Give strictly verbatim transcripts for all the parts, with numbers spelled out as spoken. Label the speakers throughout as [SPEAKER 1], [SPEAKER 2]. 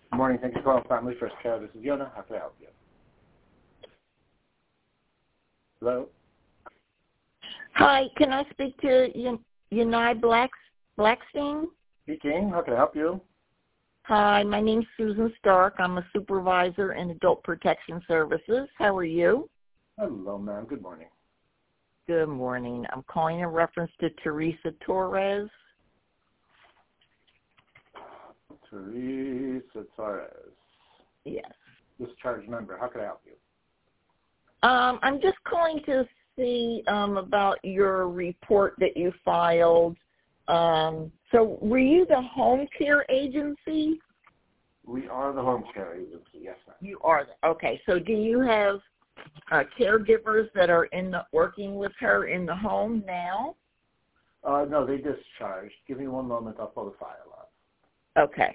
[SPEAKER 1] Good morning. Thank you for calling Family First Care. This is Yona. How can I help you? Hello?
[SPEAKER 2] Hi, can I speak to Yanai Blacks, Blackstein?
[SPEAKER 1] Speaking. How can I help you?
[SPEAKER 2] Hi, my name's Susan Stark. I'm a supervisor in Adult Protection Services. How are you?
[SPEAKER 1] Hello, ma'am. Good morning.
[SPEAKER 2] Good morning. I'm calling in reference to Teresa Torres.
[SPEAKER 1] Teresa Torres.
[SPEAKER 2] Yes.
[SPEAKER 1] Discharge member. How can I help you?
[SPEAKER 2] Um, I'm just calling to see um, about your report that you filed. Um, so were you the home care agency?
[SPEAKER 1] We are the home care agency. Yes, ma'am.
[SPEAKER 2] You are. The, okay. So do you have uh, caregivers that are in the, working with her in the home now?
[SPEAKER 1] Uh, no, they discharged. Give me one moment. I'll pull the file up.
[SPEAKER 2] Okay.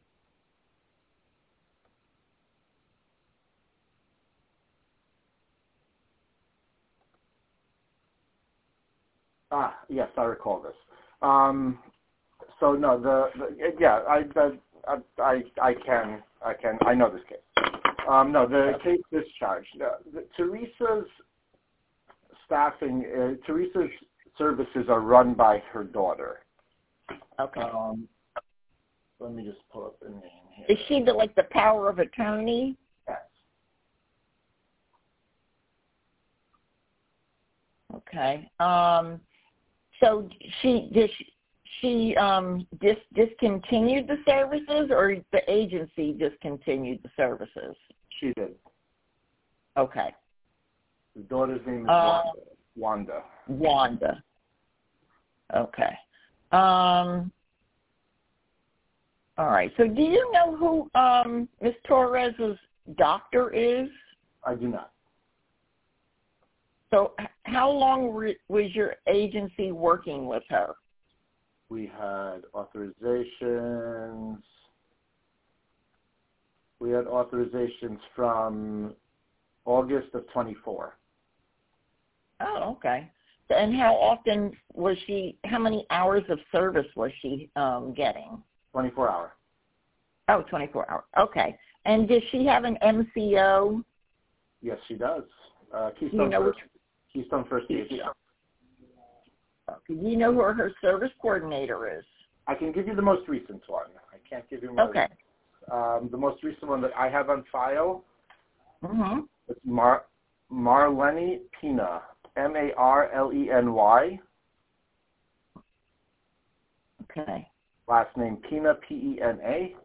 [SPEAKER 1] Ah, yes, I recall this. Um, so no, the, the yeah, I, I I I can I can I know this case. Um, no, the case discharged. The, the, Teresa's staffing, uh, Teresa's services are run by her daughter.
[SPEAKER 2] Okay.
[SPEAKER 1] Um, let me just pull up the name here.
[SPEAKER 2] Is she the like the power of attorney?
[SPEAKER 1] Yes.
[SPEAKER 2] Okay. Um, so she did she, she um dis, discontinued the services, or the agency discontinued the services?
[SPEAKER 1] She did.
[SPEAKER 2] Okay.
[SPEAKER 1] The daughter's name is
[SPEAKER 2] Uh,
[SPEAKER 1] Wanda. Wanda.
[SPEAKER 2] Wanda. Okay. Um. All right. So do you know who um Miss Torres's doctor is?
[SPEAKER 1] I do not.
[SPEAKER 2] So how long re- was your agency working with her?
[SPEAKER 1] We had authorizations. We had authorizations from August of twenty-four.
[SPEAKER 2] Oh, okay. And how often was she, how many hours of service was she um, getting?
[SPEAKER 1] twenty-four hour.
[SPEAKER 2] Oh, twenty-four hours. Okay. And does she have an M C O?
[SPEAKER 1] Yes, she does. Uh,
[SPEAKER 2] Do you
[SPEAKER 1] Keystone
[SPEAKER 2] know
[SPEAKER 1] First.
[SPEAKER 2] which?
[SPEAKER 1] Keystone First
[SPEAKER 2] Do
[SPEAKER 1] Aid.
[SPEAKER 2] you know who her service coordinator is?
[SPEAKER 1] I can give you the most recent one. I can't give you more.
[SPEAKER 2] Okay.
[SPEAKER 1] Um, the most recent one that I have on file
[SPEAKER 2] Mm-hmm.
[SPEAKER 1] is Mar Marlene Pina. M A R L E N Y.
[SPEAKER 2] Okay.
[SPEAKER 1] Last name Pina, P E N A.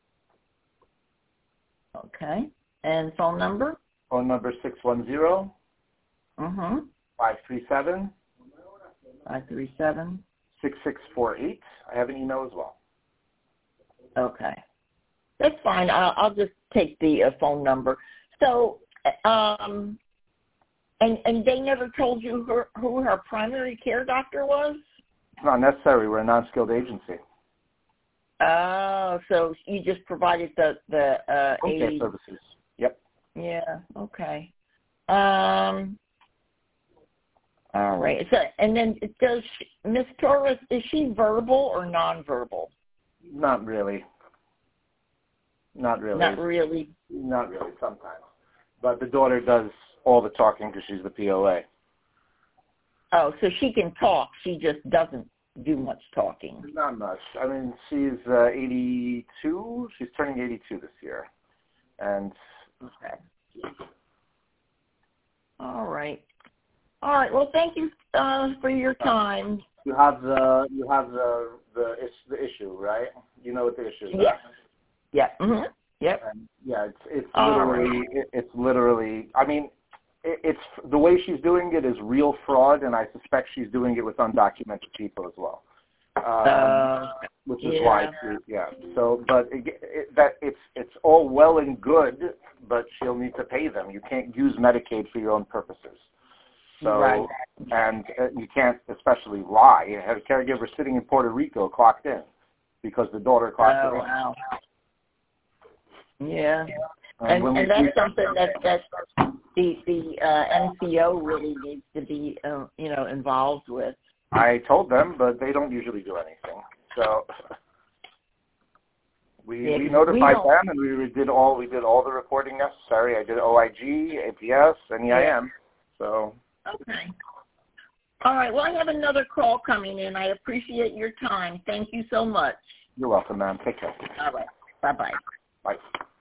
[SPEAKER 2] Okay. And phone number?
[SPEAKER 1] Phone number six one zero,
[SPEAKER 2] Mm-hmm.
[SPEAKER 1] five three seven,
[SPEAKER 2] five three seven.
[SPEAKER 1] six six four eight. I have an email as well.
[SPEAKER 2] Okay. That's fine. I'll, I'll just take the uh, phone number. So, um, and and they never told you her, who her primary care doctor was?
[SPEAKER 1] It's not necessary. We're a non-skilled agency.
[SPEAKER 2] Oh, so you just provided the the uh,
[SPEAKER 1] Home care
[SPEAKER 2] aid.
[SPEAKER 1] services. Yep.
[SPEAKER 2] Yeah. Okay. Um. All right. So, and then does Miss Torres, is she verbal or nonverbal?
[SPEAKER 1] Not really. Not really.
[SPEAKER 2] Not really.
[SPEAKER 1] Not really. Sometimes, but the daughter does all the talking because she's the P O A.
[SPEAKER 2] Oh, so she can talk. She just doesn't do much talking.
[SPEAKER 1] Not much. I mean, she's uh, eighty-two. She's turning eighty-two this year, and
[SPEAKER 2] Okay. All right. All right. Well, thank you uh, for your time.
[SPEAKER 1] you have the you have the the, is- the issue, right? You know what the issue is.
[SPEAKER 2] Yes. Yeah. Mm-hmm. Yep.
[SPEAKER 1] And yeah, it's it's
[SPEAKER 2] All
[SPEAKER 1] literally
[SPEAKER 2] right.
[SPEAKER 1] it, it's literally. I mean, it, it's the way she's doing it is real fraud, and I suspect she's doing it with undocumented people as well. Um,
[SPEAKER 2] Uh,
[SPEAKER 1] which is
[SPEAKER 2] yeah.
[SPEAKER 1] why, she, yeah. So, but it, it, that it's it's all well and good, but she'll need to pay them. You can't use Medicaid for your own purposes. So,
[SPEAKER 2] Right.
[SPEAKER 1] and uh, you can't especially lie. I had a caregiver sitting in Puerto Rico clocked in because the daughter clocked
[SPEAKER 2] Oh,
[SPEAKER 1] her in.
[SPEAKER 2] wow. Yeah.
[SPEAKER 1] And,
[SPEAKER 2] And
[SPEAKER 1] when
[SPEAKER 2] and
[SPEAKER 1] we,
[SPEAKER 2] that's something that that the the uh, M C O really needs to be uh, you know involved with.
[SPEAKER 1] I told them, but they don't usually do anything. So, We
[SPEAKER 2] Yeah,
[SPEAKER 1] we
[SPEAKER 2] 'cause
[SPEAKER 1] notified
[SPEAKER 2] we
[SPEAKER 1] them, and we we did all we did all the reporting necessary. I did O I G, A P S, and E I M. So.
[SPEAKER 2] Okay. All right. Well, I have another call coming in. I appreciate your time. Thank you so much.
[SPEAKER 1] You're welcome, ma'am. Take care.
[SPEAKER 2] All right. Bye-bye.
[SPEAKER 1] Bye.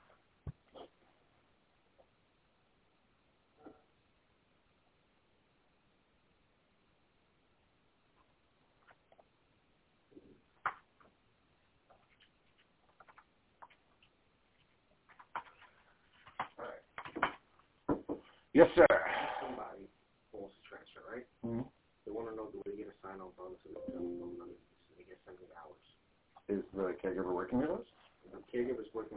[SPEAKER 1] Yes, sir.
[SPEAKER 3] Somebody wants to transfer, right?
[SPEAKER 1] Mm-hmm.
[SPEAKER 3] They want to know, do they get a sign-on bonus or they get seventy hours?
[SPEAKER 1] Is the caregiver working with us?
[SPEAKER 3] The caregiver's working